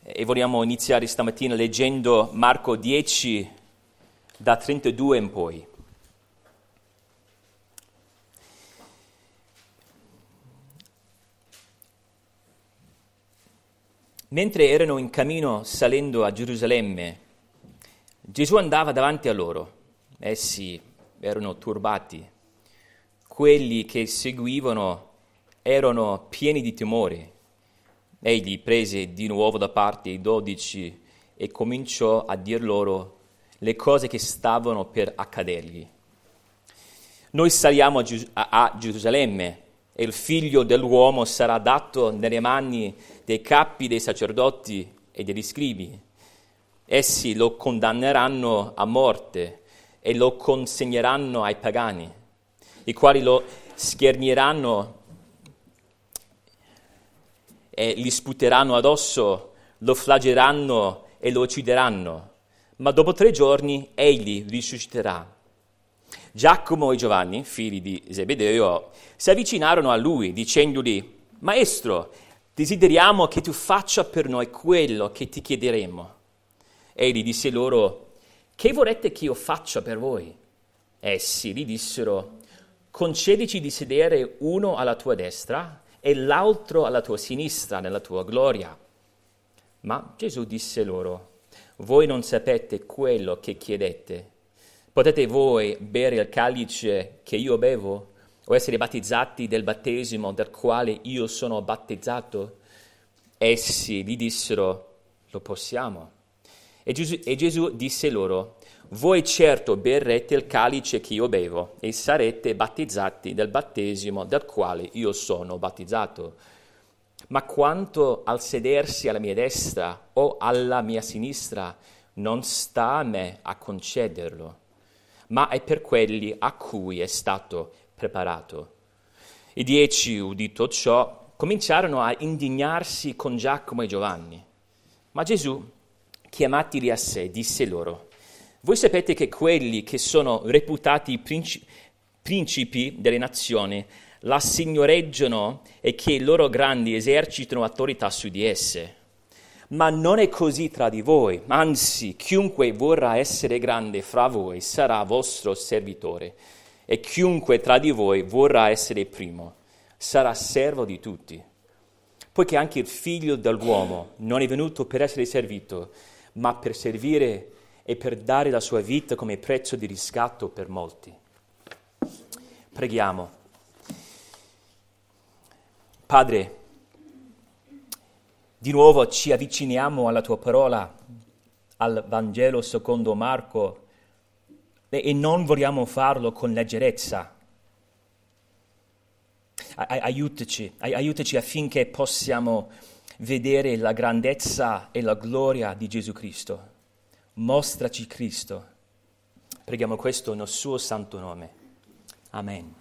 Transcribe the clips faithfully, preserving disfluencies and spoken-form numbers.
E vogliamo iniziare stamattina leggendo Marco dieci, da trentadue in poi. Mentre erano in cammino salendo a Gerusalemme, Gesù andava davanti a loro. Essi erano turbati. Quelli che seguivano erano pieni di timore. Egli prese di nuovo da parte i dodici e cominciò a dir loro le cose che stavano per accadergli. Noi saliamo a, Ges- a Gerusalemme e il figlio dell'uomo sarà dato nelle mani dei capi dei sacerdoti e degli scribi. Essi lo condanneranno a morte e lo consegneranno ai pagani, i quali lo scherniranno e gli sputeranno addosso, lo flaggeranno e lo uccideranno, ma dopo tre giorni egli risusciterà. Giacomo e Giovanni, figli di Zebedeo, si avvicinarono a lui dicendogli: Maestro, desideriamo che tu faccia per noi quello che ti chiederemo. Egli disse loro: Che vorrete che io faccia per voi? Essi gli dissero: Concedici di sedere uno alla tua destra e l'altro alla tua sinistra nella tua gloria. Ma Gesù disse loro: Voi non sapete quello che chiedete. Potete voi bere il calice che io bevo o essere battezzati del battesimo del quale io sono battezzato? Essi gli dissero: Lo possiamo. E Gesù, e Gesù disse loro: Voi certo berrete il calice che io bevo e sarete battezzati del battesimo del quale io sono battezzato. Ma quanto al sedersi alla mia destra o alla mia sinistra, non sta a me a concederlo, ma è per quelli a cui è stato preparato. I dieci, udito ciò, cominciarono a indignarsi con Giacomo e Giovanni. Ma Gesù, chiamatili a sé, disse loro: Voi sapete che quelli che sono reputati princi- principi delle nazioni la signoreggiano e che i loro grandi esercitano autorità su di esse. Ma non è così tra di voi, anzi, chiunque vorrà essere grande fra voi sarà vostro servitore, e chiunque tra di voi vorrà essere primo sarà servo di tutti. Poiché anche il figlio dell'uomo non è venuto per essere servito, ma per servire e per dare la sua vita come prezzo di riscatto per molti. Preghiamo. Padre, di nuovo ci avviciniamo alla tua parola, al Vangelo secondo Marco, e non vogliamo farlo con leggerezza. Aiutaci, aiutaci affinché possiamo vedere la grandezza e la gloria di Gesù Cristo. Mostraci Cristo. Preghiamo questo nel suo santo nome. Amen.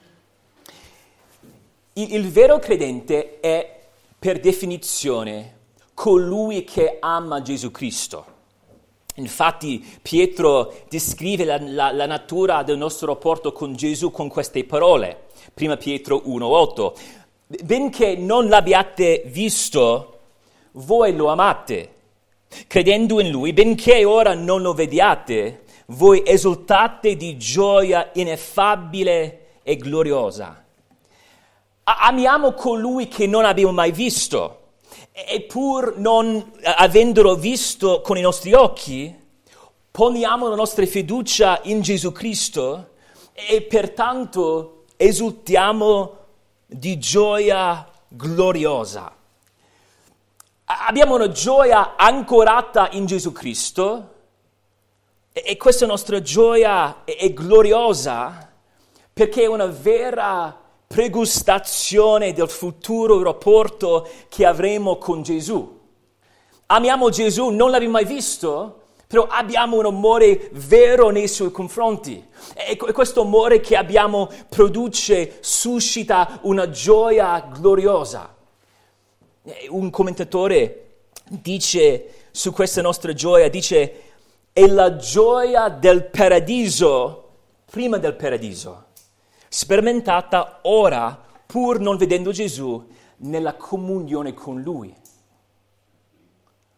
Il, il vero credente è, per definizione, colui che ama Gesù Cristo. Infatti Pietro descrive la, la, la natura del nostro rapporto con Gesù con queste parole. Prima Pietro uno otto. Benché non l'abbiate visto, voi lo amate. Credendo in Lui, benché ora non lo vediate, voi esultate di gioia ineffabile e gloriosa. Amiamo colui che non abbiamo mai visto, e pur non avendolo visto con i nostri occhi, poniamo la nostra fiducia in Gesù Cristo e pertanto esultiamo di gioia gloriosa. Abbiamo una gioia ancorata in Gesù Cristo e questa nostra gioia è gloriosa perché è una vera pregustazione del futuro rapporto che avremo con Gesù. Amiamo Gesù, non l'abbiamo mai visto, però abbiamo un amore vero nei suoi confronti. E questo amore che abbiamo produce, suscita una gioia gloriosa. Un commentatore dice su questa nostra gioia, dice, è la gioia del paradiso prima del paradiso, sperimentata ora, pur non vedendo Gesù, nella comunione con Lui.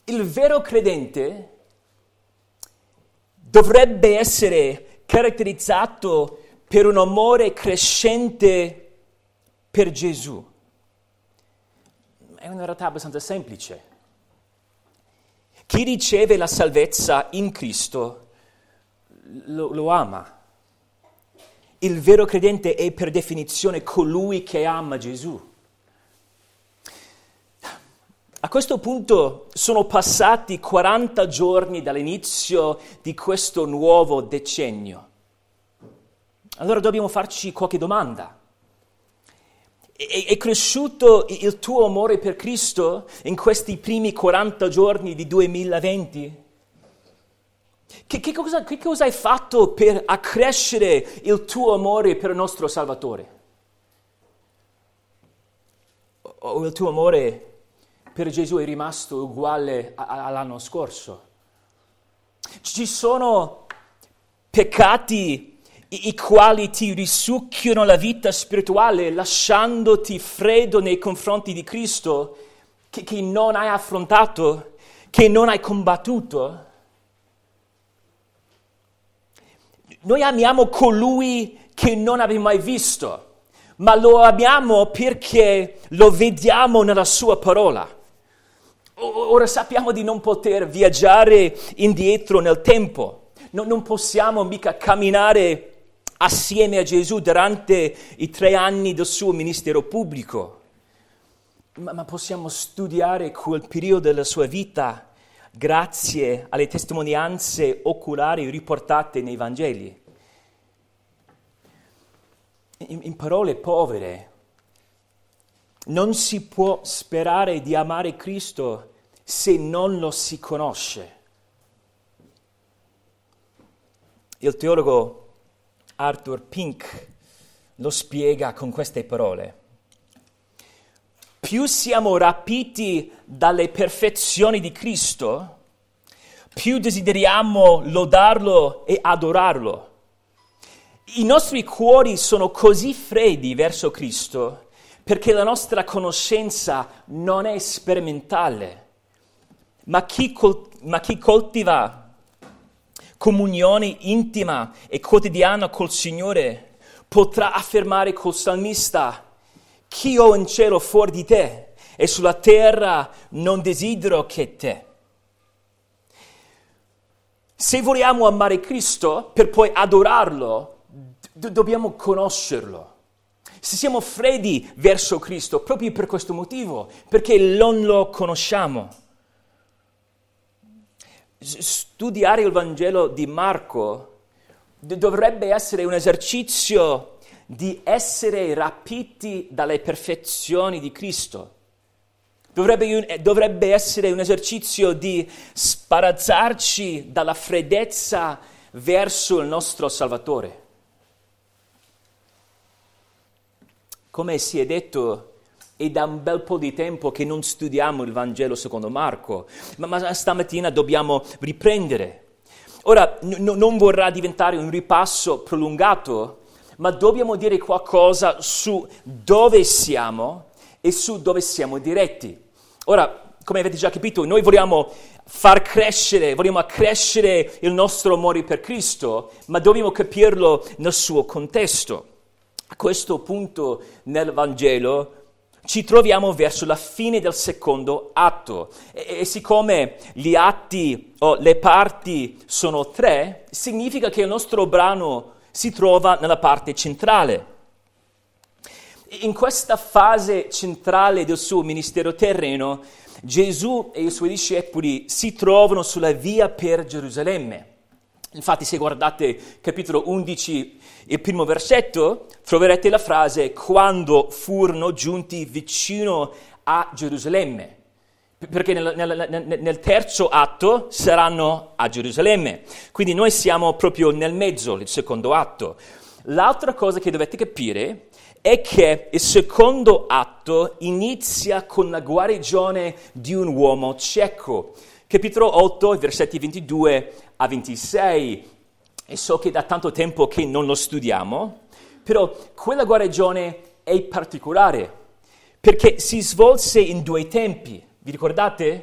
Il vero credente dovrebbe essere caratterizzato per un amore crescente per Gesù. È una realtà abbastanza semplice. Chi riceve la salvezza in Cristo lo, lo ama. Il vero credente è per definizione colui che ama Gesù. A questo punto sono passati quaranta giorni dall'inizio di questo nuovo decennio. Allora dobbiamo farci qualche domanda. È, è cresciuto il tuo amore per Cristo in questi primi quaranta giorni di duemilaventi? Che, che, cosa, che cosa hai fatto per accrescere il tuo amore per il nostro Salvatore? O il tuo amore per Gesù è rimasto uguale a, a, all'anno scorso? Ci sono peccati i, i quali ti risucchiano la vita spirituale, lasciandoti freddo nei confronti di Cristo, che, che non hai affrontato, che non hai combattuto? Noi amiamo colui che non abbiamo mai visto, ma lo amiamo perché lo vediamo nella sua parola. Ora sappiamo di non poter viaggiare indietro nel tempo, no, non possiamo mica camminare assieme a Gesù durante i tre anni del suo ministero pubblico, ma, ma possiamo studiare quel periodo della sua vita grazie alle testimonianze oculari riportate nei Vangeli. In, in parole povere, non si può sperare di amare Cristo se non lo si conosce. Il teologo Arthur Pink lo spiega con queste parole. Più siamo rapiti dalle perfezioni di Cristo, più desideriamo lodarlo e adorarlo. I nostri cuori sono così freddi verso Cristo perché la nostra conoscenza non è sperimentale, ma chi, col- ma chi coltiva comunione intima e quotidiana col Signore potrà affermare col salmista: chi ho in cielo fuori di te e sulla terra non desidero che te. Se vogliamo amare Cristo per poi adorarlo, do- dobbiamo conoscerlo. Se siamo freddi verso Cristo, proprio per questo motivo, perché non lo conosciamo. Studiare il Vangelo di Marco dovrebbe essere un esercizio di essere rapiti dalle perfezioni di Cristo. Dovrebbe, dovrebbe essere un esercizio di sparazzarci dalla freddezza verso il nostro Salvatore. Come si è detto, è da un bel po' di tempo che non studiamo il Vangelo secondo Marco, ma, ma stamattina dobbiamo riprendere. Ora, n- non vorrà diventare un ripasso prolungato, ma dobbiamo dire qualcosa su dove siamo e su dove siamo diretti. Ora, come avete già capito, noi vogliamo far crescere, vogliamo accrescere il nostro amore per Cristo, ma dobbiamo capirlo nel suo contesto. A questo punto nel Vangelo ci troviamo verso la fine del secondo atto e, e siccome gli atti o le parti sono tre, significa che il nostro brano si trova nella parte centrale. In questa fase centrale del suo ministero terreno, Gesù e i suoi discepoli si trovano sulla via per Gerusalemme. Infatti, se guardate capitolo undici, il primo versetto, troverete la frase «quando furono giunti vicino a Gerusalemme», perché nel, nel, nel terzo atto saranno a Gerusalemme. Quindi noi siamo proprio nel mezzo, il secondo atto. L'altra cosa che dovete capire è che il secondo atto inizia con la guarigione di un uomo cieco. Capitolo otto, versetti ventidue a ventisei, e so che da tanto tempo che non lo studiamo, però quella guarigione è particolare, perché si svolse in due tempi. Vi ricordate?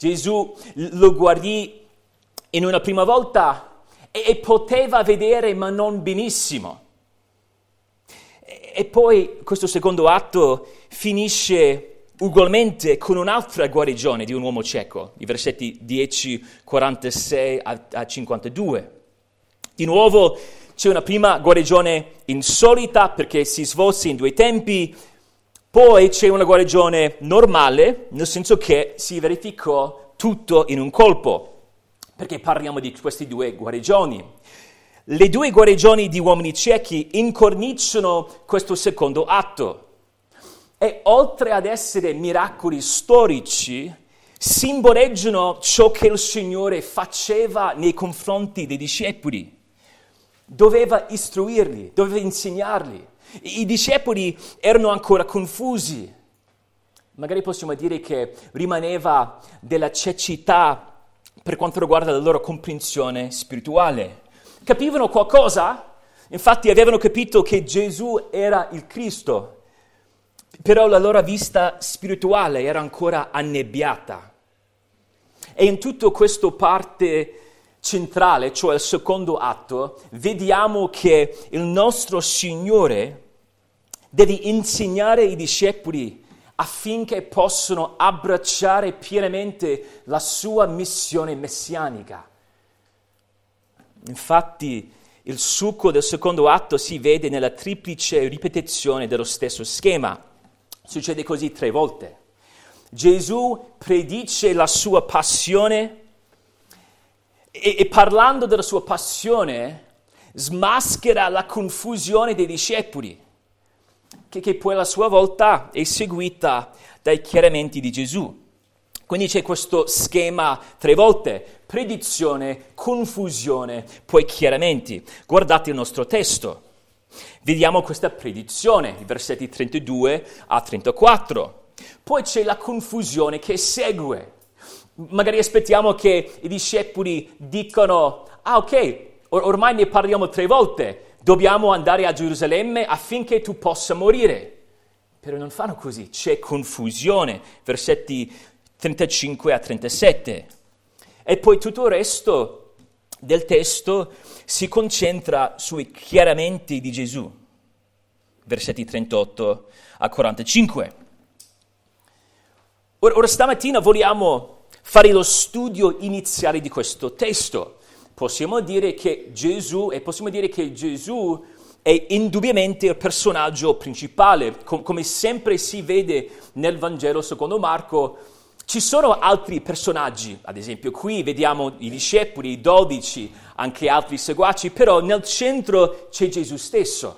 Gesù lo guardì in una prima volta e, e poteva vedere ma non benissimo. E, e poi questo secondo atto finisce ugualmente con un'altra guarigione di un uomo cieco, i versetti dieci, quarantasei a, a cinquantadue. Di nuovo c'è una prima guarigione insolita perché si svolse in due tempi, poi c'è una guarigione normale, nel senso che si verificò tutto in un colpo, perché parliamo di queste due guarigioni. Le due guarigioni di uomini ciechi incorniciano questo secondo atto. E oltre ad essere miracoli storici, simboleggiano ciò che il Signore faceva nei confronti dei discepoli. Doveva istruirli, doveva insegnarli. I discepoli erano ancora confusi. Magari possiamo dire che rimaneva della cecità per quanto riguarda la loro comprensione spirituale. Capivano qualcosa? Infatti avevano capito che Gesù era il Cristo. Però la loro vista spirituale era ancora annebbiata. E in tutto questo parte centrale, cioè il secondo atto, vediamo che il nostro Signore deve insegnare i discepoli affinché possano abbracciare pienamente la sua missione messianica. Infatti, il succo del secondo atto si vede nella triplice ripetizione dello stesso schema. Succede così tre volte. Gesù predice la sua passione e, e parlando della sua passione smaschera la confusione dei discepoli, che, che poi a sua volta è seguita dai chiarimenti di Gesù. Quindi c'è questo schema tre volte: predizione, confusione, poi chiarimenti. Guardate il nostro testo. Vediamo questa predizione, i versetti trentadue a trentaquattro. Poi c'è la confusione che segue. Magari aspettiamo che i discepoli dicano: ah ok, or- ormai ne parliamo tre volte, dobbiamo andare a Gerusalemme affinché tu possa morire. Però non fanno così, c'è confusione, versetti trentacinque a trentasette. E poi tutto il resto del testo si concentra sui chiarimenti di Gesù, versetti trentotto a quarantacinque. Ora, ora stamattina vogliamo fare lo studio iniziale di questo testo. Possiamo dire che Gesù, e possiamo dire che Gesù è indubbiamente il personaggio principale, com- come sempre si vede nel Vangelo secondo Marco. Ci sono altri personaggi, ad esempio qui vediamo i discepoli, i dodici, anche altri seguaci, però nel centro c'è Gesù stesso.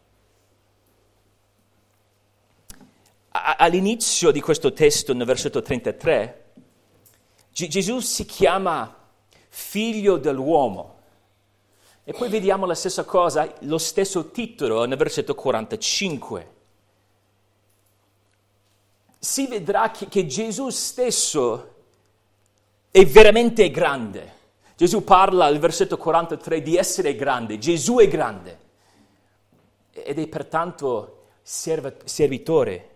A- all'inizio di questo testo, nel versetto trentatré, G- Gesù si chiama figlio dell'uomo. E poi vediamo la stessa cosa, lo stesso titolo nel versetto quarantacinque. Si vedrà che, che Gesù stesso è veramente grande. Gesù parla al versetto quarantatré di essere grande. Gesù è grande ed è pertanto serv- servitore.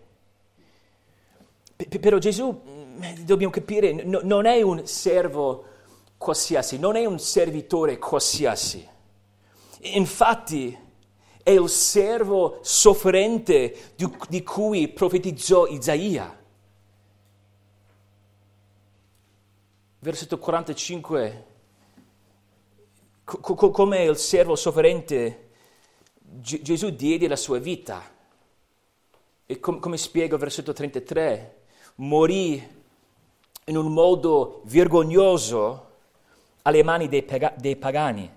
P- però Gesù, dobbiamo capire, n- non è un servo qualsiasi, non è un servitore qualsiasi. Infatti è il servo sofferente di, di cui profetizzò Isaia. Versetto quarantacinque, co- co- come il servo sofferente, G- Gesù diede la sua vita. E com- come spiega il versetto trentatré, morì in un modo vergognoso alle mani dei, pega- dei pagani.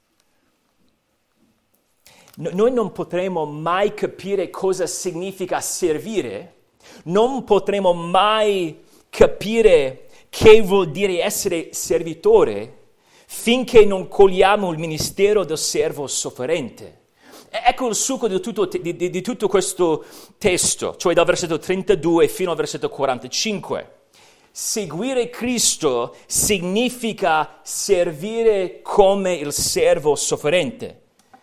Noi non potremo mai capire cosa significa servire, non potremo mai capire che vuol dire essere servitore finché non cogliamo il ministero del servo sofferente. Ecco il succo di tutto, di, di, di tutto questo testo, cioè dal versetto trentadue fino al versetto quarantacinque. Seguire Cristo significa servire come il servo sofferente.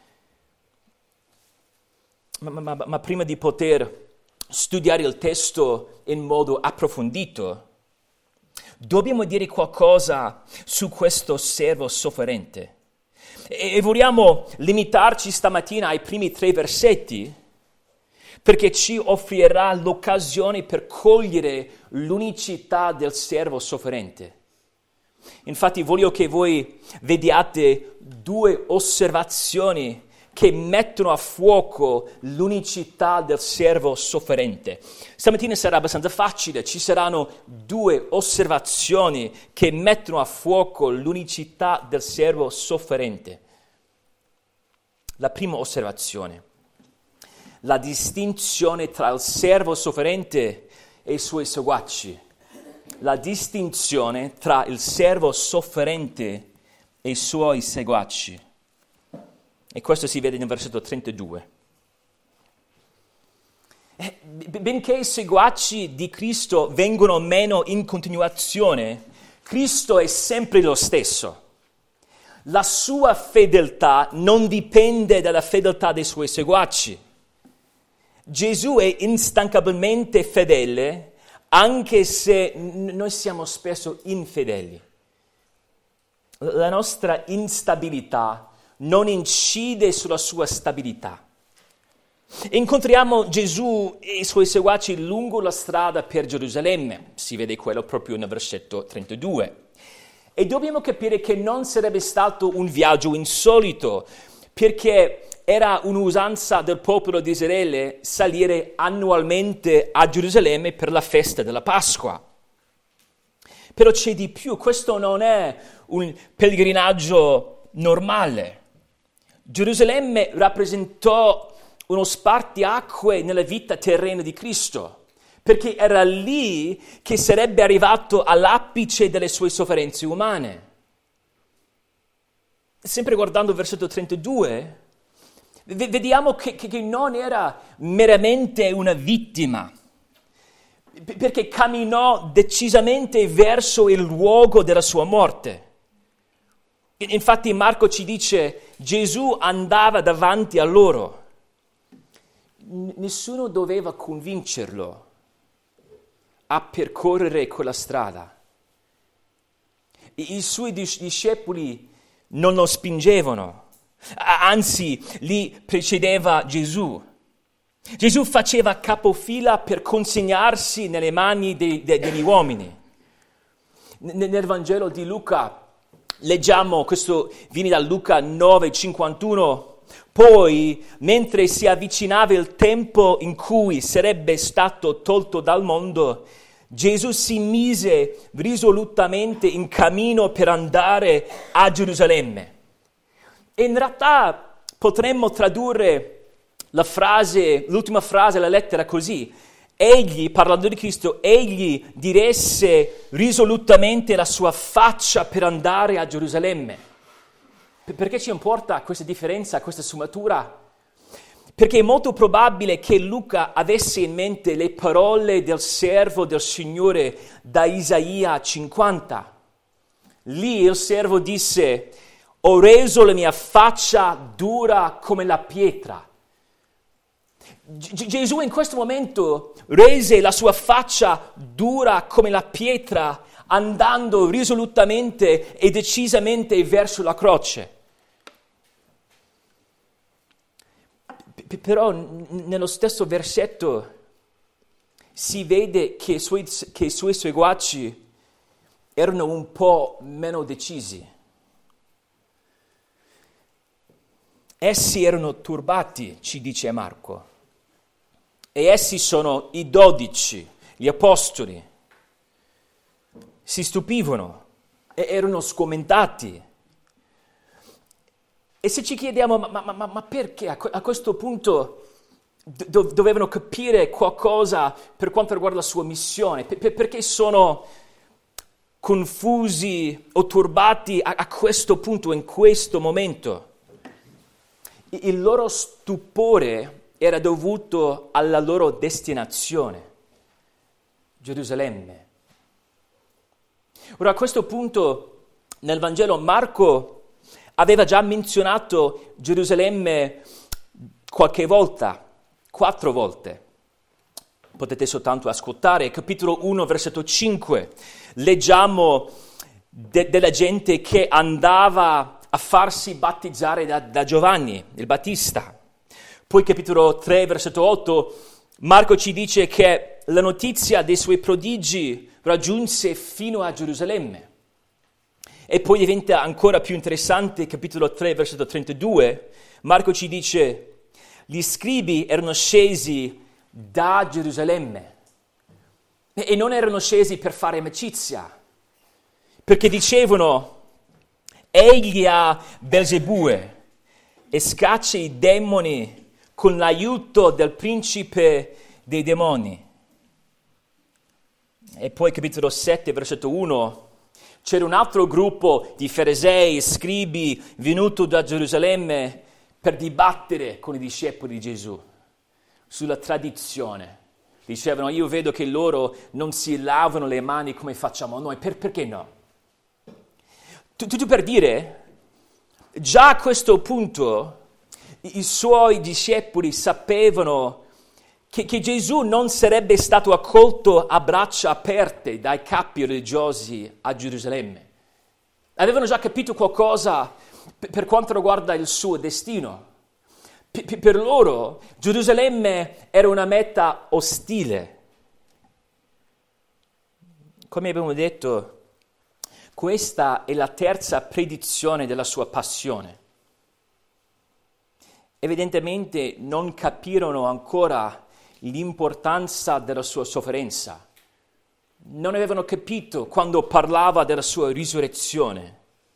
Ma, ma, ma prima di poter studiare il testo in modo approfondito, dobbiamo dire qualcosa su questo servo sofferente. E vogliamo limitarci stamattina ai primi tre versetti, perché ci offrirà l'occasione per cogliere l'unicità del servo sofferente. Infatti voglio che voi vediate due osservazioni che mettono a fuoco l'unicità del servo sofferente. Stamattina sarà abbastanza facile, ci saranno due osservazioni che mettono a fuoco l'unicità del servo sofferente. La prima osservazione: la distinzione tra il servo sofferente e i suoi seguaci. La distinzione tra il servo sofferente e i suoi seguaci. E questo si vede nel versetto trentadue. Benché i seguaci di Cristo vengono meno in continuazione, Cristo è sempre lo stesso. La sua fedeltà non dipende dalla fedeltà dei suoi seguaci. Gesù è instancabilmente fedele, anche se noi siamo spesso infedeli. La nostra instabilità non incide sulla sua stabilità. Incontriamo Gesù e i suoi seguaci lungo la strada per Gerusalemme, si vede quello proprio nel versetto trentadue. E dobbiamo capire che non sarebbe stato un viaggio insolito, perché era un'usanza del popolo di Israele salire annualmente a Gerusalemme per la festa della Pasqua. Però c'è di più, questo non è un pellegrinaggio normale. Gerusalemme rappresentò uno spartiacque nella vita terrena di Cristo, perché era lì che sarebbe arrivato all'apice delle sue sofferenze umane. Sempre guardando il versetto trentadue, vediamo che, che non era meramente una vittima, perché camminò decisamente verso il luogo della sua morte. Infatti Marco ci dice: Gesù andava davanti a loro. Nessuno doveva convincerlo a percorrere quella strada. I suoi discepoli non lo spingevano, anzi li precedeva Gesù. Gesù faceva capofila per consegnarsi nelle mani dei, de, degli uomini. Nel Vangelo di Luca leggiamo, questo viene da Luca nove cinquantuno, poi, mentre si avvicinava il tempo in cui sarebbe stato tolto dal mondo, Gesù si mise risolutamente in cammino per andare a Gerusalemme. E in realtà potremmo tradurre la frase, l'ultima frase della lettera così: egli, parlando di Cristo, egli diresse risolutamente la sua faccia per andare a Gerusalemme. Perché ci importa questa differenza, questa sfumatura? Perché è molto probabile che Luca avesse in mente le parole del servo del Signore da Isaia cinquanta. Lì il servo disse: ho reso la mia faccia dura come la pietra. G- Gesù in questo momento rese la sua faccia dura come la pietra, andando risolutamente e decisamente verso la croce. Però nello stesso versetto si vede che i suoi, che i suoi seguaci erano un po' meno decisi. Essi erano turbati, ci dice Marco, e essi sono i dodici, gli apostoli. Si stupivano e erano sgomentati. E se ci chiediamo, ma, ma, ma, ma perché a questo punto do, dovevano capire qualcosa per quanto riguarda la sua missione? Per, perché sono confusi o turbati a, a questo punto, in questo momento? Il loro stupore era dovuto alla loro destinazione, Gerusalemme. Ora a questo punto nel Vangelo Marco aveva già menzionato Gerusalemme qualche volta, quattro volte. potete soltanto ascoltare. Capitolo uno, versetto cinque. Leggiamo de- della gente che andava a farsi battezzare da, da Giovanni, il Battista. Poi capitolo tre, versetto otto, Marco ci dice che la notizia dei suoi prodigi raggiunse fino a Gerusalemme. E poi diventa ancora più interessante, capitolo tre, versetto trentadue, Marco ci dice: gli scribi erano scesi da Gerusalemme e non erano scesi per fare amicizia, perché dicevano: egli ha Belzebue e scaccia i demoni con l'aiuto del principe dei demoni. E poi capitolo sette, versetto uno, c'era un altro gruppo di farisei, scribi, venuto da Gerusalemme per dibattere con i discepoli di Gesù sulla tradizione. Dicevano: io vedo che loro non si lavano le mani come facciamo noi, per, perché no? Tutto per dire, già a questo punto i suoi discepoli sapevano che, che Gesù non sarebbe stato accolto a braccia aperte dai capi religiosi a Gerusalemme. Avevano già capito qualcosa per quanto riguarda il suo destino. P- per loro Gerusalemme era una meta ostile. Come abbiamo detto, questa è la terza predizione della sua passione. Evidentemente non capirono ancora l'importanza della sua sofferenza. Non avevano capito quando parlava della sua risurrezione.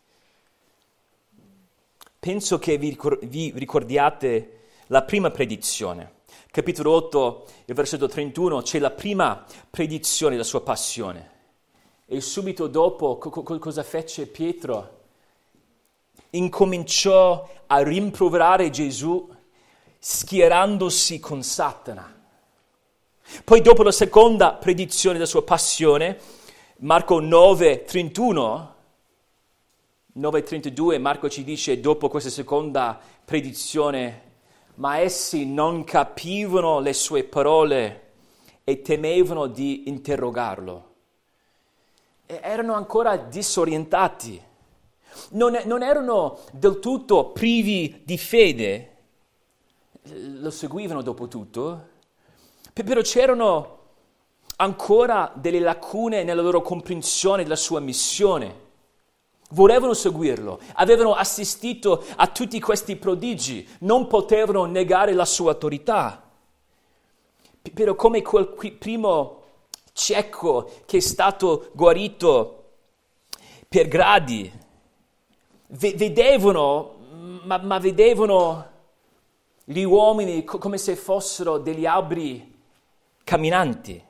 Penso che vi, ricor- vi ricordiate la prima predizione. Capitolo otto, il versetto trentuno, c'è la prima predizione della sua passione. E subito dopo, co- co- cosa fece Pietro? Incominciò a rimproverare Gesù schierandosi con Satana. Poi dopo la seconda predizione della sua passione, Marco nove trentuno, nove trentadue, Marco ci dice dopo questa seconda predizione: ma essi non capivano le sue parole e temevano di interrogarlo. E erano ancora disorientati, non, non erano del tutto privi di fede, lo seguivano dopo tutto, però c'erano ancora delle lacune nella loro comprensione della sua missione. Volevano seguirlo, avevano assistito a tutti questi prodigi, non potevano negare la sua autorità. Però come quel primo cieco che è stato guarito per gradi, vedevano, ma, ma vedevano gli uomini come se fossero degli alberi camminanti.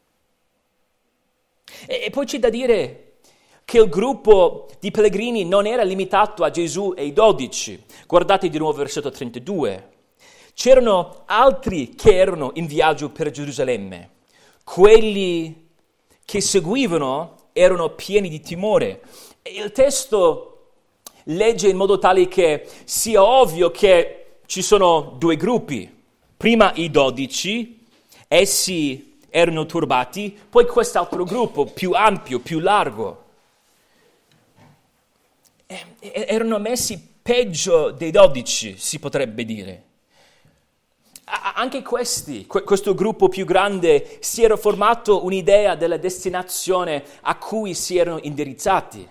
E, e poi c'è da dire che il gruppo di pellegrini non era limitato a Gesù e i dodici. Guardate di nuovo il versetto trentadue. C'erano altri che erano in viaggio per Gerusalemme. Quelli che seguivano erano pieni di timore. E il testo legge in modo tale che sia ovvio che ci sono due gruppi. Prima i dodici, essi erano turbati, poi quest'altro gruppo più ampio, più largo. E, erano messi peggio dei dodici, si potrebbe dire. Anche questi, questo gruppo più grande, si era formato un'idea della destinazione a cui si erano indirizzati.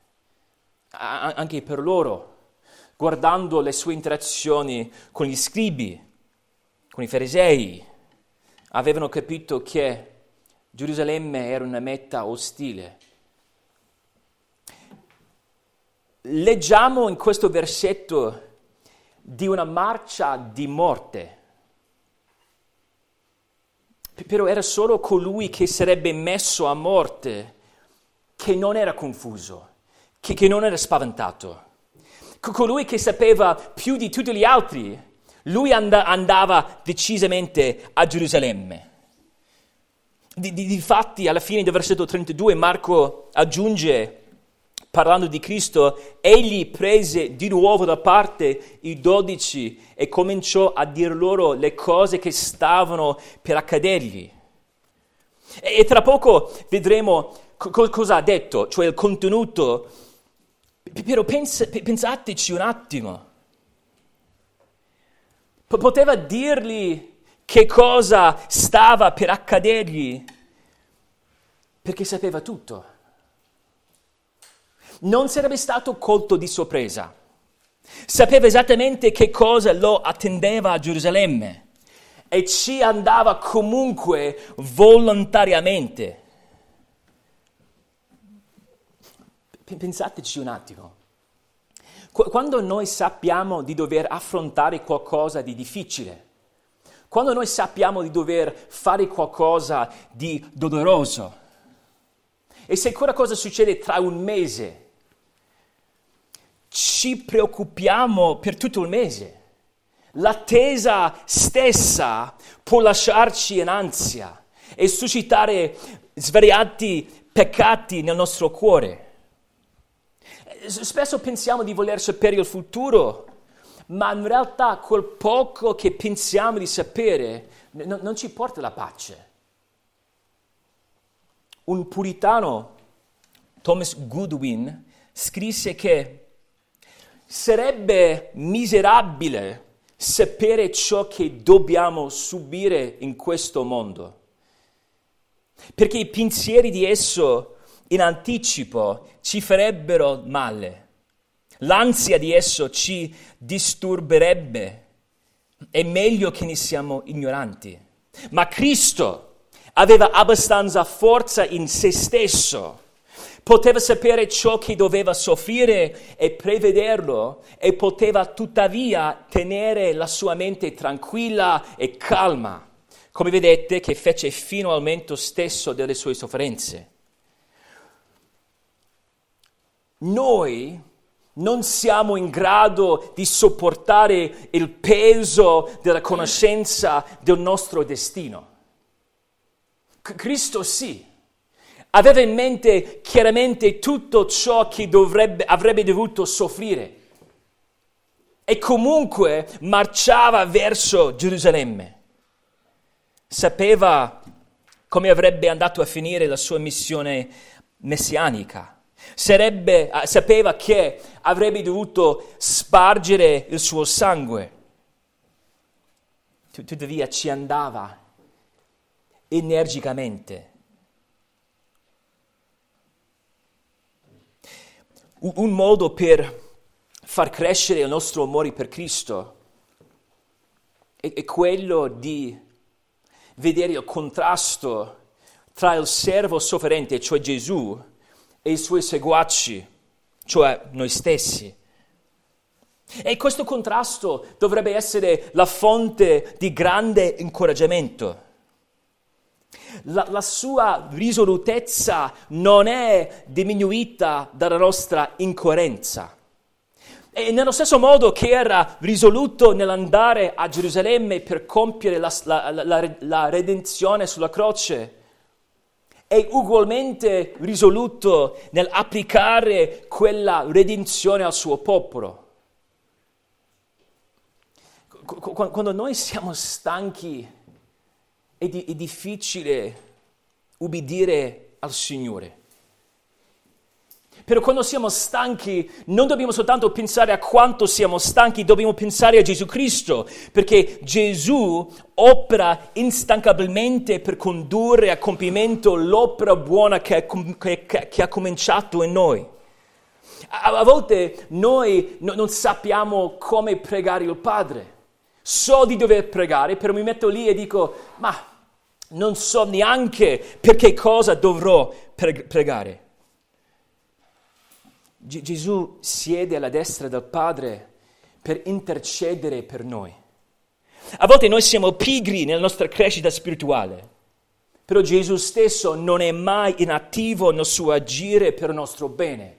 Anche per loro, guardando le sue interazioni con gli scribi, con i farisei, avevano capito che Gerusalemme era una meta ostile. Leggiamo in questo versetto di una marcia di morte. Però era solo colui che sarebbe messo a morte che non era confuso, che, che non era spaventato. Colui che sapeva più di tutti gli altri, lui and- andava decisamente a Gerusalemme. Di, di, difatti, alla fine del versetto trentadue, Marco aggiunge, parlando di Cristo, egli prese di nuovo da parte i dodici e cominciò a dir loro le cose che stavano per accadergli. E tra poco vedremo co- cosa ha detto, cioè il contenuto. Però pens- pensateci un attimo. P- poteva dirgli che cosa stava per accadergli, perché sapeva tutto. Non sarebbe stato colto di sorpresa. Sapeva esattamente che cosa lo attendeva a Gerusalemme e ci andava comunque volontariamente. Pensateci un attimo. Quando noi sappiamo di dover affrontare qualcosa di difficile, quando noi sappiamo di dover fare qualcosa di doloroso, e se quella cosa succede tra un mese, ci preoccupiamo per tutto il mese. L'attesa stessa può lasciarci in ansia e suscitare svariati peccati nel nostro cuore. Spesso pensiamo di voler sapere il futuro, ma in realtà quel poco che pensiamo di sapere n- non ci porta alla pace. Un puritano, Thomas Goodwin, scrisse che sarebbe miserabile sapere ciò che dobbiamo subire in questo mondo, perché i pensieri di esso in anticipo ci farebbero male. L'ansia di esso ci disturberebbe. È meglio che ne siamo ignoranti. Ma Cristo aveva abbastanza forza in se stesso. Poteva sapere ciò che doveva soffrire e prevederlo, e poteva tuttavia tenere la sua mente tranquilla e calma, come vedete che fece fino al momento stesso delle sue sofferenze. Noi non siamo in grado di sopportare il peso della conoscenza del nostro destino. C- Cristo sì, aveva in mente chiaramente tutto ciò che dovrebbe, avrebbe dovuto soffrire e comunque marciava verso Gerusalemme. Sapeva come avrebbe andato a finire la sua missione messianica. Sarebbe, sapeva che avrebbe dovuto spargere il suo sangue. Tuttavia ci andava energicamente. Un modo per far crescere il nostro amore per Cristo è, è quello di vedere il contrasto tra il servo sofferente, cioè Gesù, e i suoi seguaci, cioè noi stessi. E questo contrasto dovrebbe essere la fonte di grande incoraggiamento. La, la sua risolutezza non è diminuita dalla nostra incoerenza. E nello stesso modo che era risoluto nell'andare a Gerusalemme per compiere la, la, la, la redenzione sulla croce, è ugualmente risoluto nell'applicare quella redenzione al suo popolo. Quando noi siamo stanchi è, di, è difficile ubbidire al Signore. Però quando siamo stanchi non dobbiamo soltanto pensare a quanto siamo stanchi, dobbiamo pensare a Gesù Cristo, perché Gesù opera instancabilmente per condurre a compimento l'opera buona che, che, che ha cominciato in noi. A, a volte noi no, non sappiamo come pregare il Padre. So di dover pregare, però mi metto lì e dico, ma non so neanche per che cosa dovrò pregare. Gesù siede alla destra del Padre per intercedere per noi. A volte noi siamo pigri nella nostra crescita spirituale, però Gesù stesso non è mai inattivo nel suo agire per il nostro bene.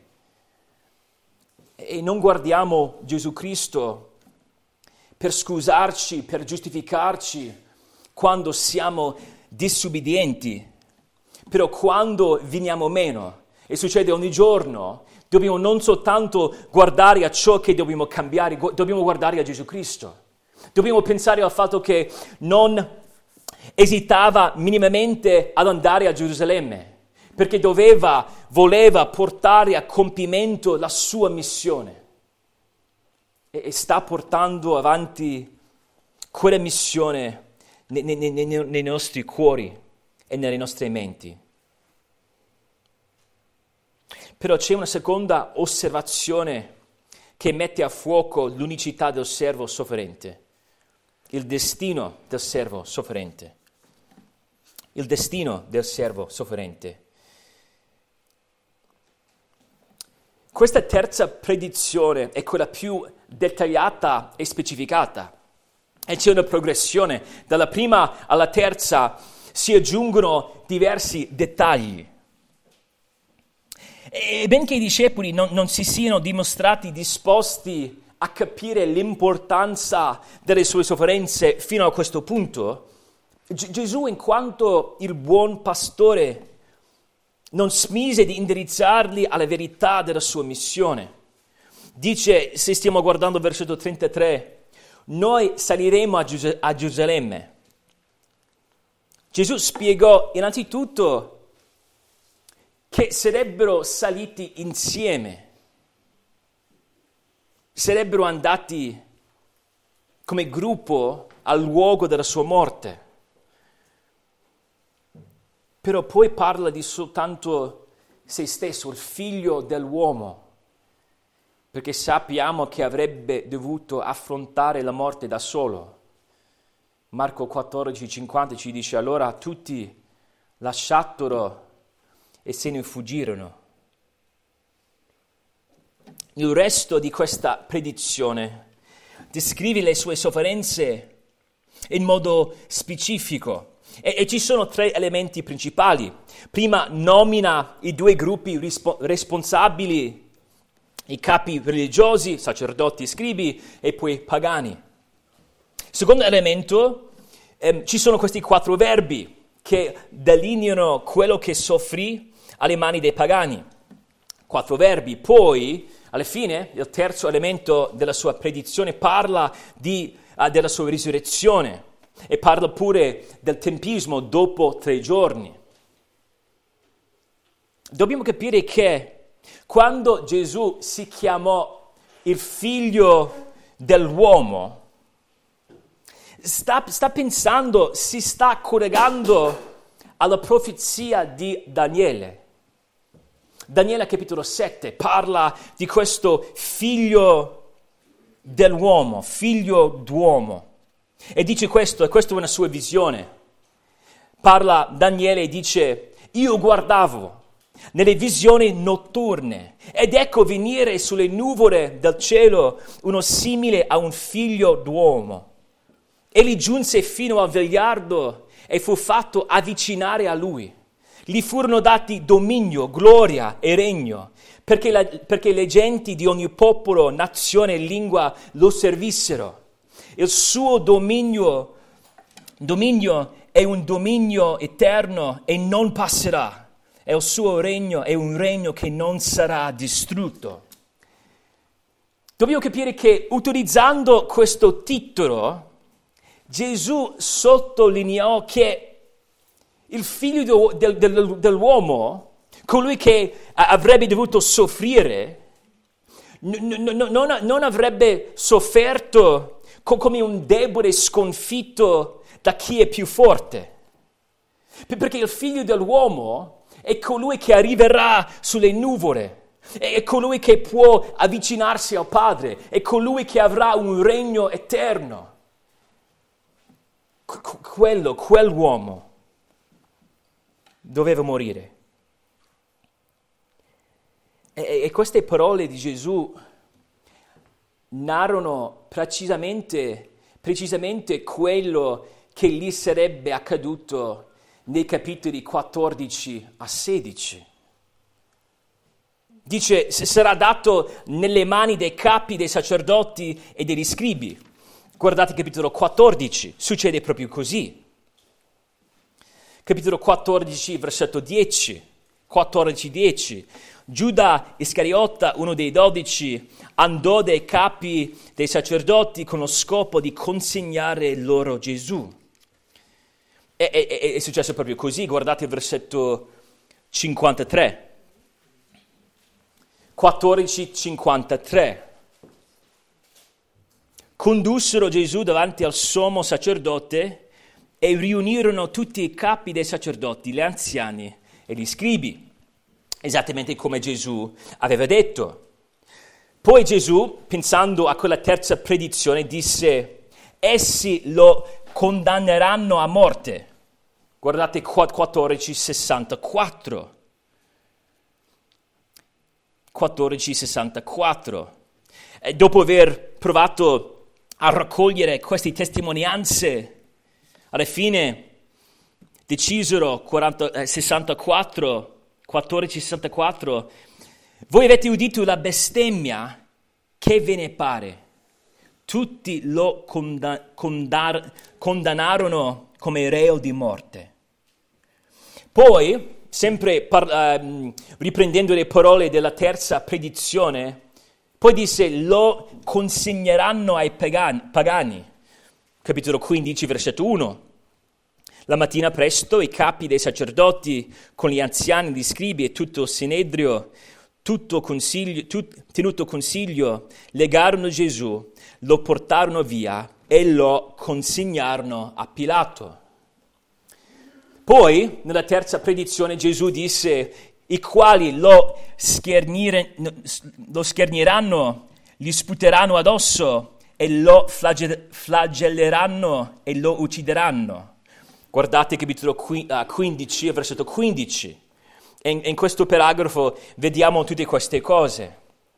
E non guardiamo Gesù Cristo per scusarci, per giustificarci quando siamo disubbidienti, però quando veniamo meno, e succede ogni giorno, dobbiamo non soltanto guardare a ciò che dobbiamo cambiare, dobbiamo guardare a Gesù Cristo. Dobbiamo pensare al fatto che non esitava minimamente ad andare a Gerusalemme, perché doveva, voleva portare a compimento la sua missione. E, e sta portando avanti quella missione nei, nei, nei, nei nostri cuori e nelle nostre menti. Però c'è una seconda osservazione che mette a fuoco l'unicità del servo sofferente, il destino del servo sofferente. Il destino del servo sofferente. Questa terza predizione è quella più dettagliata e specificata. E c'è una progressione. Dalla prima alla terza si aggiungono diversi dettagli. E benché i discepoli non, non si siano dimostrati disposti a capire l'importanza delle sue sofferenze fino a questo punto, G- Gesù, in quanto il buon pastore, non smise di indirizzarli alla verità della sua missione. Dice, se stiamo guardando il versetto trentatré, noi saliremo a, Gius- a Gerusalemme. Gesù spiegò innanzitutto che sarebbero saliti insieme, sarebbero andati come gruppo al luogo della sua morte. Però poi parla di soltanto se stesso, il figlio dell'uomo, perché sappiamo che avrebbe dovuto affrontare la morte da solo. Marco quattordici cinquanta ci dice, allora tutti lasciarono e se ne fuggirono. Il resto di questa predizione descrive le sue sofferenze in modo specifico e, e ci sono tre elementi principali. Prima nomina i due gruppi rispo- responsabili, i capi religiosi, sacerdoti, scribi e poi pagani. Secondo elemento, ehm, ci sono questi quattro verbi che delineano quello che soffrì alle mani dei pagani. Quattro verbi. Poi, alla fine, il terzo elemento della sua predizione parla di, uh, della sua risurrezione e parla pure del tempismo dopo tre giorni. Dobbiamo capire che quando Gesù si chiamò il figlio dell'uomo, sta, sta pensando, si sta collegando alla profezia di Daniele. Daniele capitolo sette parla di questo figlio dell'uomo, figlio d'uomo. E dice questo, e questa è una sua visione. Parla Daniele e dice, io guardavo nelle visioni notturne ed ecco venire sulle nuvole del cielo uno simile a un figlio d'uomo. Egli giunse fino al vegliardo e fu fatto avvicinare a lui. Gli furono dati dominio, gloria e regno, perché, la, perché le genti di ogni popolo, nazione e lingua lo servissero. Il suo dominio, dominio è un dominio eterno e non passerà. E il suo regno è un regno che non sarà distrutto. Dobbiamo capire che utilizzando questo titolo, Gesù sottolineò che il figlio del, del, dell'uomo, colui che avrebbe dovuto soffrire, n- n- non, non avrebbe sofferto co- come un debole sconfitto da chi è più forte. Perché il figlio dell'uomo è colui che arriverà sulle nuvole, è colui che può avvicinarsi al Padre, è colui che avrà un regno eterno. Qu- quello, quell'uomo doveva morire. E, e queste parole di Gesù narrano precisamente, precisamente quello che gli sarebbe accaduto nei capitoli quattordici a sedici. Dice, sarà dato nelle mani dei capi dei sacerdoti e degli scribi. Guardate il capitolo quattordici, succede proprio così. Capitolo quattordici, versetto dieci, quattordici dieci. Giuda Iscariota, uno dei dodici, andò dai capi dei sacerdoti con lo scopo di consegnare loro Gesù. è, è, è successo proprio così. Guardate il versetto cinquantatré. quattordici cinquantatré. Condussero Gesù davanti al sommo sacerdote e riunirono tutti i capi dei sacerdoti, gli anziani e gli scribi, esattamente come Gesù aveva detto. Poi Gesù, pensando a quella terza predizione, disse: essi lo condanneranno a morte. Guardate quattordici sessantaquattro. quattordici sessantaquattro. E dopo aver provato a raccogliere queste testimonianze, alla fine decisero quaranta, sessantaquattro, quattordici sessantaquattro, voi avete udito la bestemmia, che ve ne pare? Tutti lo condan- condar- condannarono come reo di morte. Poi, sempre par- uh, riprendendo le parole della terza predizione, poi disse: lo consegneranno ai pagani, pagani. Capitolo quindici, versetto uno. La mattina presto i capi dei sacerdoti con gli anziani, gli scribi e tutto il sinedrio, tutto consiglio, tut, tenuto consiglio, legarono Gesù, lo portarono via e lo consegnarono a Pilato. Poi, nella terza predizione, Gesù disse: i quali lo, schernire, lo scherniranno, gli sputeranno addosso e lo flagelleranno e lo uccideranno. Guardate capitolo quindici, versetto quindici. E in, in questo paragrafo vediamo tutte queste cose.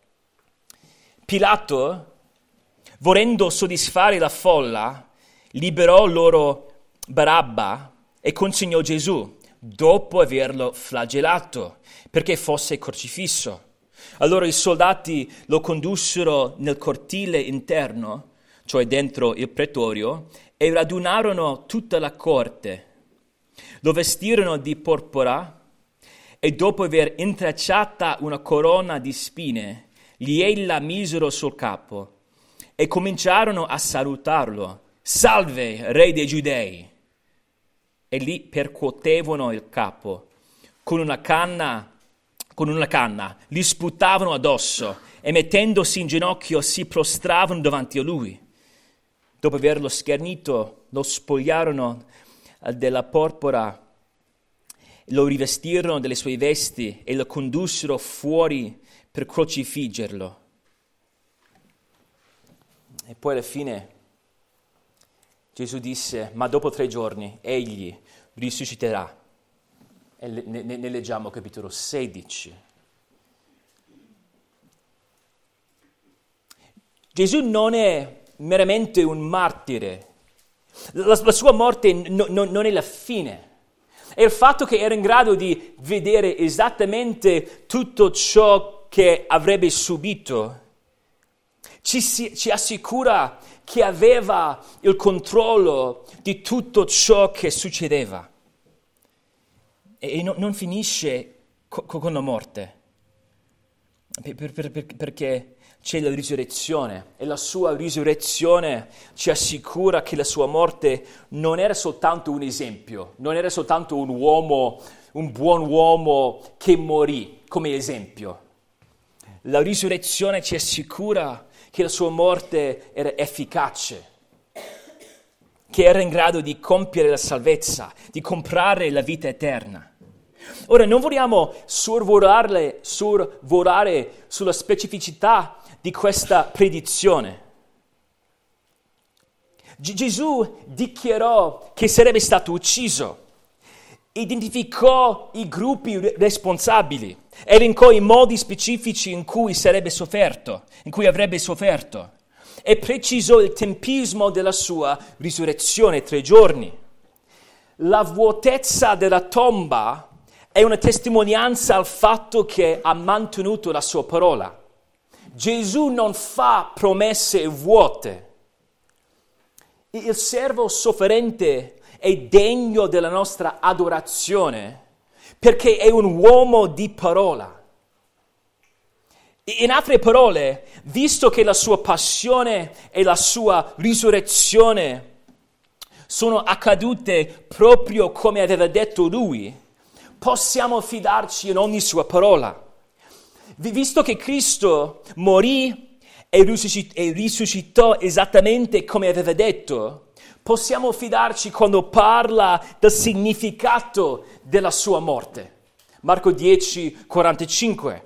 Pilato, volendo soddisfare la folla, liberò loro Barabba e consegnò Gesù, dopo averlo flagellato, perché fosse crocifisso. Allora i soldati lo condussero nel cortile interno, cioè dentro il pretorio, e radunarono tutta la corte. Lo vestirono di porpora e dopo aver intrecciata una corona di spine, gliela misero sul capo e cominciarono a salutarlo: salve, re dei Giudei! E gli percuotevano il capo con una canna, con una canna, gli sputavano addosso e mettendosi in ginocchio si prostravano davanti a lui. Dopo averlo schernito, lo spogliarono della porpora, lo rivestirono delle sue vesti e lo condussero fuori per crocifiggerlo. E poi alla fine Gesù disse: ma dopo tre giorni egli risusciterà. E ne, ne, ne leggiamo capitolo sedici. Gesù non è meramente un martire. La, la sua morte no, no, non è la fine. È il fatto che era in grado di vedere esattamente tutto ciò che avrebbe subito. Ci, si, ci assicura che aveva il controllo di tutto ciò che succedeva. E, e no, non finisce co, con la morte. Per, per, per, perché c'è la risurrezione e la sua risurrezione ci assicura che la sua morte non era soltanto un esempio, non era soltanto un uomo, un buon uomo che morì come esempio. La risurrezione ci assicura che la sua morte era efficace, che era in grado di compiere la salvezza, di comprare la vita eterna. Ora, non vogliamo sorvolare, sorvolare sulla specificità di questa predizione. G- Gesù dichiarò che sarebbe stato ucciso, identificò i gruppi responsabili, elencò i modi specifici in cui sarebbe sofferto, in cui avrebbe sofferto, e precisò il tempismo della sua risurrezione, tre giorni. La vuotezza della tomba è una testimonianza al fatto che ha mantenuto la sua parola. Gesù non fa promesse vuote. Il servo sofferente è degno della nostra adorazione perché è un uomo di parola. In altre parole, visto che la sua passione e la sua risurrezione sono accadute proprio come aveva detto lui, possiamo fidarci in ogni sua parola. Visto che Cristo morì e risuscitò esattamente come aveva detto, possiamo fidarci quando parla del significato della sua morte. Marco dieci, quarantacinque.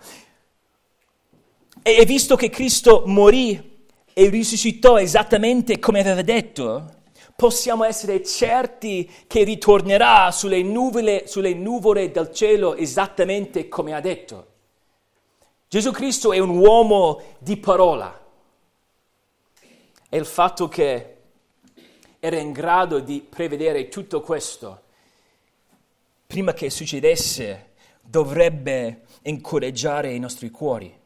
E visto che Cristo morì e risuscitò esattamente come aveva detto, possiamo essere certi che ritornerà sulle nuvole, sulle nuvole del cielo esattamente come ha detto. Gesù Cristo è un uomo di parola. E il fatto che era in grado di prevedere tutto questo prima che succedesse dovrebbe incoraggiare i nostri cuori.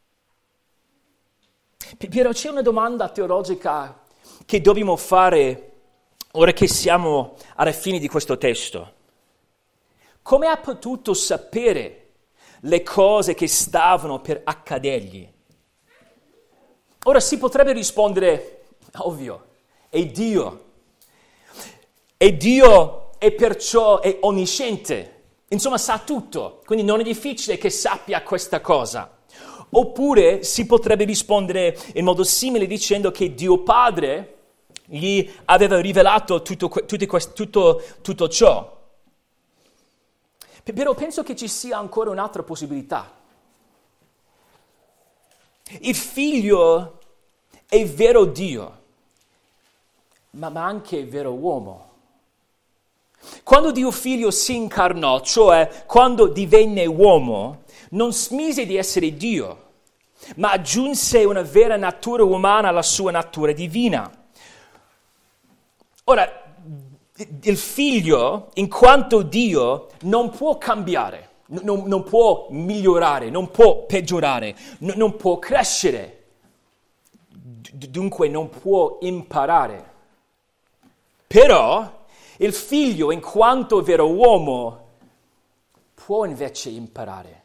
Però c'è una domanda teologica che dobbiamo fare ora che siamo alla fine di questo testo. Come ha potuto sapere le cose che stavano per accadergli? Ora si potrebbe rispondere, ovvio, è Dio. E Dio è perciò è onnisciente, insomma sa tutto, quindi non è difficile che sappia questa cosa. Oppure si potrebbe rispondere in modo simile dicendo che Dio Padre gli aveva rivelato tutto, tutto, tutto, tutto ciò. Però penso che ci sia ancora un'altra possibilità. Il Figlio è vero Dio, ma, ma anche vero uomo. Quando Dio Figlio si incarnò, cioè quando divenne uomo, non smise di essere Dio, ma aggiunse una vera natura umana alla sua natura divina. Ora, il Figlio, in quanto Dio, non può cambiare, non, non può migliorare, non può peggiorare, non, non può crescere, dunque non può imparare. Però il Figlio, in quanto vero uomo, può invece imparare.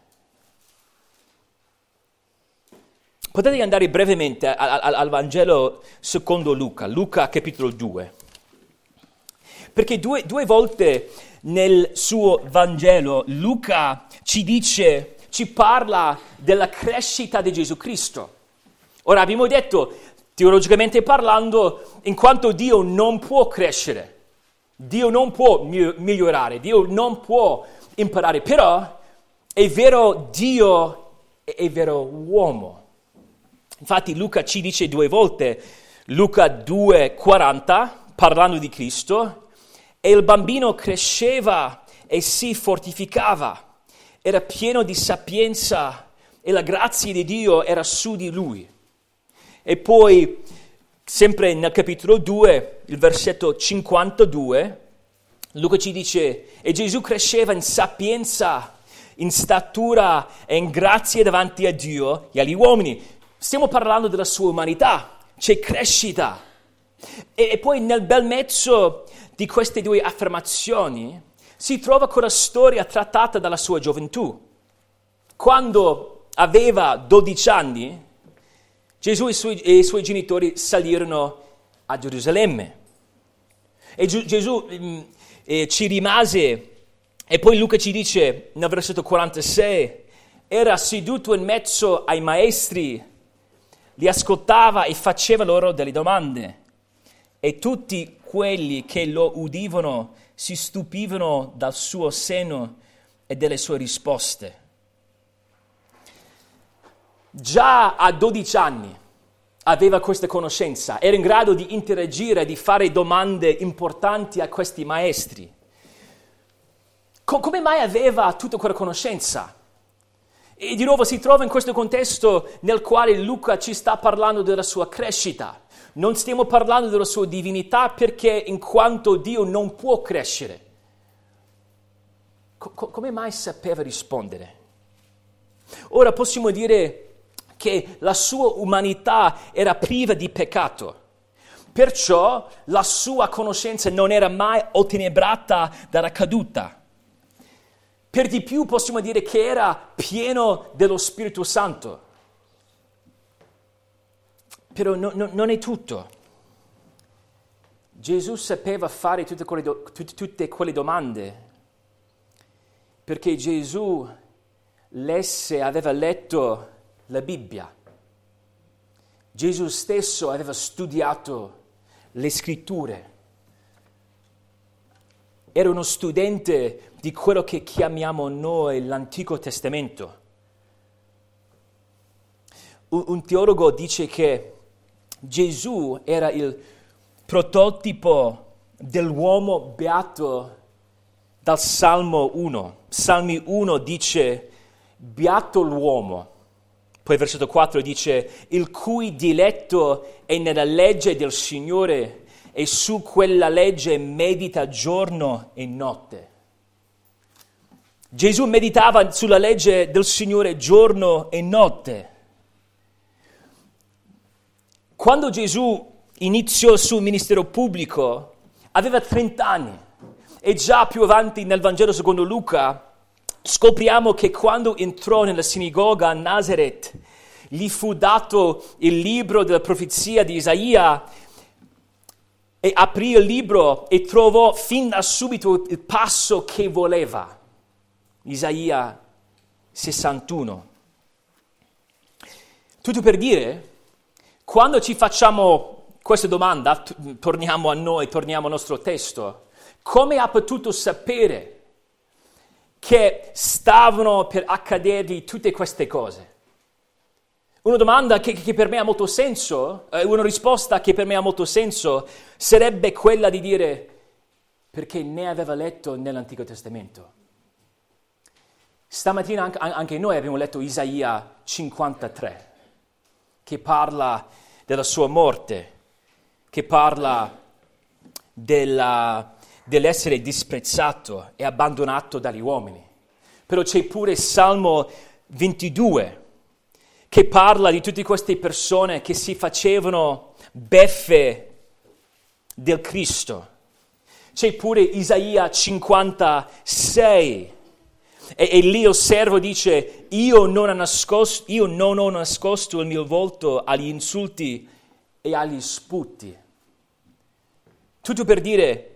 Potete andare brevemente al, al Vangelo secondo Luca, Luca capitolo due. Perché due, due volte nel suo Vangelo Luca ci dice, ci parla della crescita di Gesù Cristo. Ora abbiamo detto, teologicamente parlando, in quanto Dio non può crescere, Dio non può migliorare, Dio non può imparare, però è vero Dio e è vero uomo. Infatti Luca ci dice due volte, Luca due quaranta, parlando di Cristo, e il bambino cresceva e si fortificava, era pieno di sapienza e la grazia di Dio era su di lui. E poi, sempre nel capitolo due, il versetto cinquantadue, Luca ci dice, e Gesù cresceva in sapienza, in statura e in grazia davanti a Dio e agli uomini. Stiamo parlando della sua umanità, c'è crescita. E, e poi nel bel mezzo di queste due affermazioni si trova quella storia trattata dalla sua gioventù. Quando aveva dodici anni, Gesù e i suoi, e i suoi genitori salirono a Gerusalemme. E Gi- Gesù mh, eh, ci rimase, e poi Luca ci dice nel versetto quarantasei, era seduto in mezzo ai maestri, li ascoltava e faceva loro delle domande. E tutti quelli che lo udivano si stupivano dal suo seno e delle sue risposte. Già a dodici anni aveva questa conoscenza, era in grado di interagire, di fare domande importanti a questi maestri. Co- come mai aveva tutta quella conoscenza? E di nuovo si trova in questo contesto nel quale Luca ci sta parlando della sua crescita. Non stiamo parlando della sua divinità perché in quanto Dio non può crescere. Co- come mai sapeva rispondere? Ora possiamo dire che la sua umanità era priva di peccato, perciò la sua conoscenza non era mai ottenebrata dalla caduta. Per di più possiamo dire che era pieno dello Spirito Santo. Però no, no, non è tutto. Gesù sapeva fare tutte quelle, do, tutte, tutte quelle domande perché Gesù lesse, aveva letto la Bibbia. Gesù stesso aveva studiato le scritture. Era uno studente di quello che chiamiamo noi l'Antico Testamento. Un, un teologo dice che Gesù era il prototipo dell'uomo beato dal Salmo uno. Salmi uno dice, beato l'uomo. Poi versetto quattro dice, il cui diletto è nella legge del Signore e su quella legge medita giorno e notte. Gesù meditava sulla legge del Signore giorno e notte. Quando Gesù iniziò il suo ministero pubblico, aveva trenta anni e già più avanti nel Vangelo secondo Luca scopriamo che quando entrò nella sinagoga a Nazaret, gli fu dato il libro della profezia di Isaia e aprì il libro e trovò fin da subito il passo che voleva. Isaia sessantuno. Tutto per dire, quando ci facciamo questa domanda, t- torniamo a noi, torniamo al nostro testo, come ha potuto sapere che stavano per accadergli tutte queste cose? Una domanda che, che per me ha molto senso, eh, una risposta che per me ha molto senso, sarebbe quella di dire perché ne aveva letto nell'Antico Testamento. Stamattina anche, anche noi abbiamo letto Isaia cinquantatré, che parla della sua morte, che parla della, dell'essere disprezzato e abbandonato dagli uomini. Però c'è pure Salmo ventidue, che parla di tutte queste persone che si facevano beffe del Cristo. C'è pure Isaia cinquantasei, e, e lì il servo dice, io non, ho nascosto, io non ho nascosto il mio volto agli insulti e agli sputi. Tutto per dire,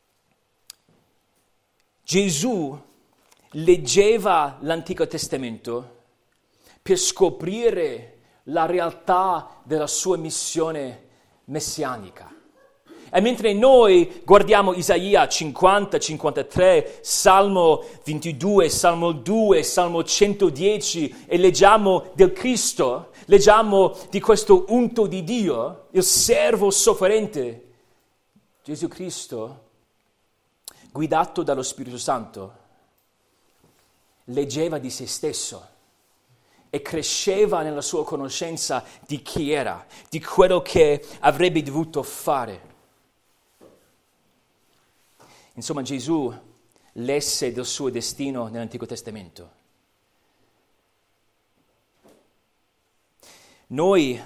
Gesù leggeva l'Antico Testamento per scoprire la realtà della sua missione messianica. E mentre noi guardiamo Isaia cinquanta, cinquantatré, Salmo ventidue, Salmo due, Salmo centodieci e leggiamo del Cristo, leggiamo di questo unto di Dio, il servo sofferente, Gesù Cristo, guidato dallo Spirito Santo, leggeva di se stesso e cresceva nella sua conoscenza di chi era, di quello che avrebbe dovuto fare. Insomma, Gesù lesse del suo destino nell'Antico Testamento. Noi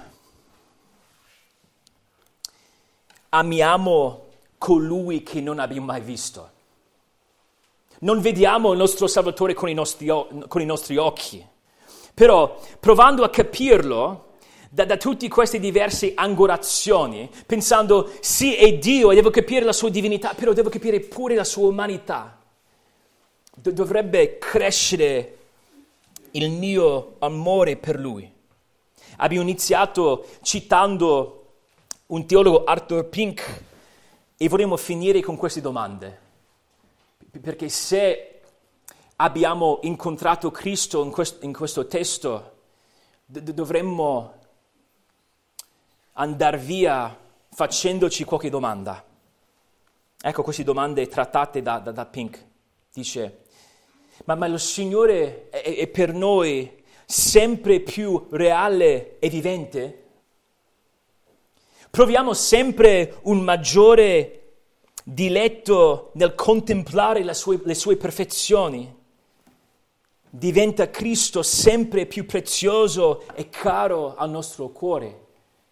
amiamo colui che non abbiamo mai visto. Non vediamo il nostro Salvatore con i nostri, con i nostri occhi. Però, provando a capirlo, da, da tutte queste diverse angolazioni, pensando, sì, è Dio e devo capire la sua divinità, però devo capire pure la sua umanità, Do- dovrebbe crescere il mio amore per Lui. Abbiamo iniziato citando un teologo, Arthur Pink, e vorremmo finire con queste domande. Perché se abbiamo incontrato Cristo in questo, in questo testo, d- dovremmo andare via facendoci qualche domanda. Ecco queste domande trattate da, da, da Pink. Dice, ma, ma il Signore è, è per noi sempre più reale e vivente? Proviamo sempre un maggiore diletto nel contemplare le sue, le sue perfezioni? Diventa Cristo sempre più prezioso e caro al nostro cuore?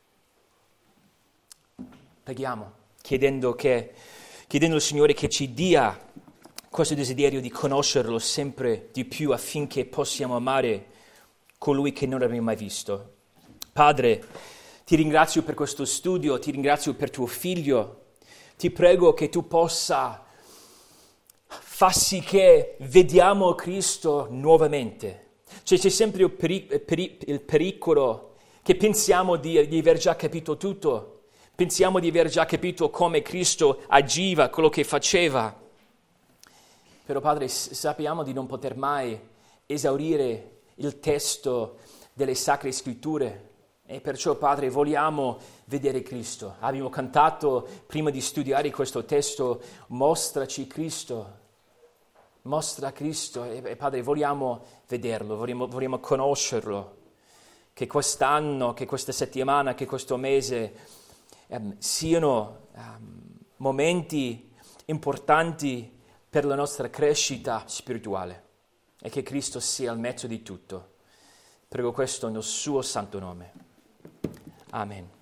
Preghiamo, chiedendo, che, chiedendo al Signore che ci dia questo desiderio di conoscerlo sempre di più affinché possiamo amare colui che non abbiamo mai visto. Padre, ti ringrazio per questo studio, ti ringrazio per tuo Figlio, Ti prego che tu possa far sì che vediamo Cristo nuovamente. Cioè, c'è sempre il, peri- peri- il pericolo che pensiamo di, di aver già capito tutto, pensiamo di aver già capito come Cristo agiva, quello che faceva. Però Padre, sappiamo di non poter mai esaurire il testo delle Sacre Scritture e perciò, Padre, vogliamo vedere Cristo. Abbiamo cantato prima di studiare questo testo, mostraci Cristo, mostra Cristo e, e Padre, vogliamo vederlo, vogliamo, vogliamo conoscerlo, che quest'anno, che questa settimana, che questo mese ehm, siano ehm, momenti importanti per la nostra crescita spirituale e che Cristo sia il mezzo di tutto. Prego questo nel suo santo nome. Amen.